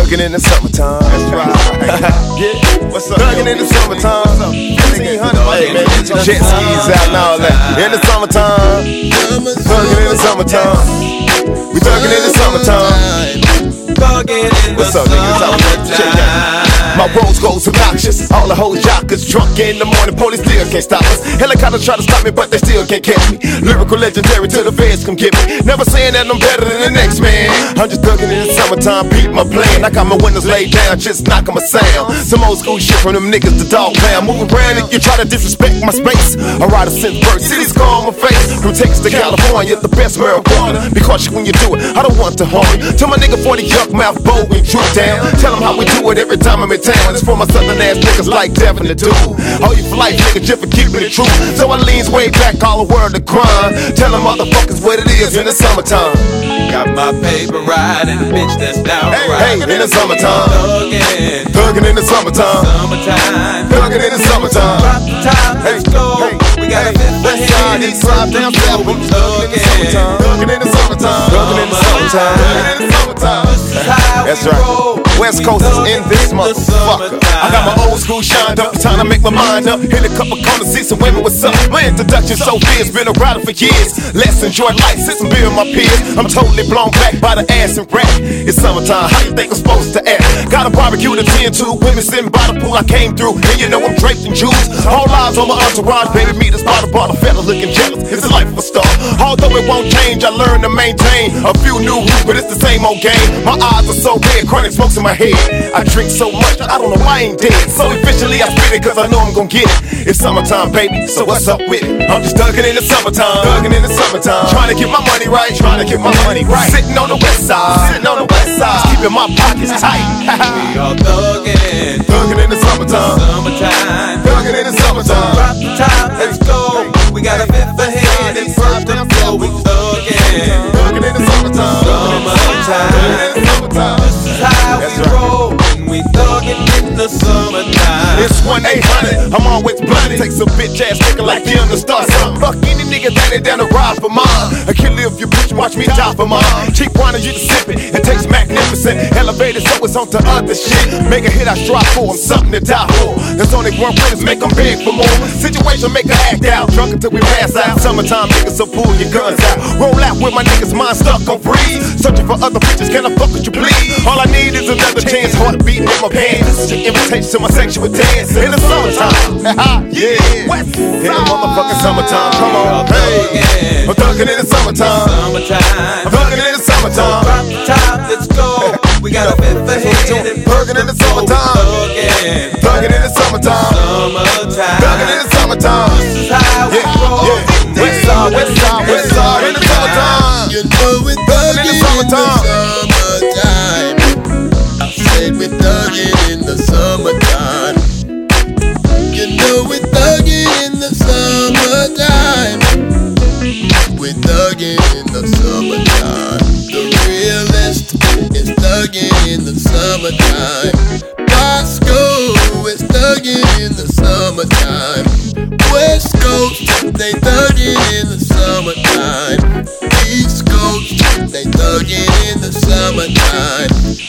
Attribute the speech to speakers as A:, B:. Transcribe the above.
A: thuggin' in the summertime. That's right. Yeah, what's up? Thuggin' in the summertime. 1500. Hey man, get your jet skis out and all that. In the summertime. Thuggin' in the summertime. We thuggin' in the summertime. What's up, niggas? Check that. My rose goes obnoxious. All the hoes jockers drunk in the morning. Police still can't stop us. Helicopters try to stop me, but they still can't catch me. Lyrical legendary till the feds come get me. Never saying that I'm better than the next man. I'm just thugging in the summertime, beat my plan. I got my windows laid down, just knocking my sound. Some old school shit from them niggas, the dog pound. Moving around and you try to disrespect my space. I ride a since birth, city's scar on my face. From Texas to California, the best marijuana. Be cautious when you do it, I don't want to harm you. Tell my nigga 40 yuck mouth bow and droop down. Tell him how we do it every time I'm in town. It's for my southern ass niggas like Devin the Dude. All you for life niggas just for keeping it true. So I leans way back, all the world to grind. Tell them motherfuckers what it is in the summertime.
B: Got my paper riding, bitch that's down
A: hey, in the summertime. Thuggin' in the summertime. Thuggin' in the summertime.
B: Drop the top, let's go. We got a fifth for
A: side, east side, down south. Thuggin' in the summertime. Thuggin' in the summertime. Thuggin' in the summertime. That's right. West Coast is in this motherfucker. I got my old school shined up, time to make my mind up. Hit a couple corners, see some women, what's up? My introduction so fierce, been a rider for years. Let's enjoy life, sit some beer in my peers. I'm totally blown back by the ass and rap. It's summertime, how you think I'm supposed to act? Got a barbecue to tend to, women sitting by the pool, I came through. And you know I'm draped in jewels. All eyes on my entourage, baby, meet us by the bar, the fella looking jealous. It's the life of a star. Although it won't change, I learned to maintain a few new rules, but it's the same old game. My eyes are so red, chronic smokes in my head. I drink so much, I don't know why I ain't dead. So efficiently I spit it, cause I know I'm gon' get it. It's summertime, baby, so what's up with it? I'm just thuggin' in the summertime. Thuggin' in the summertime. Trying to get my money right. Trying to get my money right. Sitting on the west side. Sitting on the west side. Just keeping my pockets tight.
B: We all thuggin'.
A: Thuggin' in the summertime.
B: Summertime.
A: Thuggin' in the summertime.
B: Drop the top, let's go. We got a fifth ahead and first to flow. We thuggin'.
A: Thuggin' in the summertime.
B: Summertime.
A: Thuggin' in the summertime.
B: This is how we roll. We thuggin' in the summertime.
A: It's 1-800, I'm always blunted. Take some bitch ass nigga like him to start something. Fuck any nigga that ain't down to ride for mine. I kill you if you bitch, watch me die for mine. Cheap wine and you to sip it, it tastes magnificent. Elevated so it's on to other shit. Make a hit, I strive for, I'm something to die for. There's only one place, make them beg for more. Situation make her act out, drunk until we pass out. Summertime niggas, so pull your guns out. Roll out with my niggas, mind stuck on freeze. Searching for other bitches, can I fuck with you please? All I need is another chance, heartbeat in my pants. This is an invitation to my sexual dance in the summertime. Yeah, West Side. In the motherfucking summertime. Come on, hey. I'm thuggin' in the summertime. I'm thuggin' in the summertime.
B: Drop the top, let's go. We got a fifth ahead and
A: thuggin' in the summertime. Thuggin' in the summertime. Thuggin' in the summertime.
B: This is how we roll.
A: West Side, West Side, West Side in the summertime.
C: You know we're thuggin' in the summertime. I said we're thuggin' in the summertime. You know we're thuggin' in the summertime. We're thuggin' in the summertime. The realest is thuggin' in the summertime. Bosco is thuggin' in the summertime. West Coast, they thuggin' in the summertime. East Coast, they thuggin' in the summertime.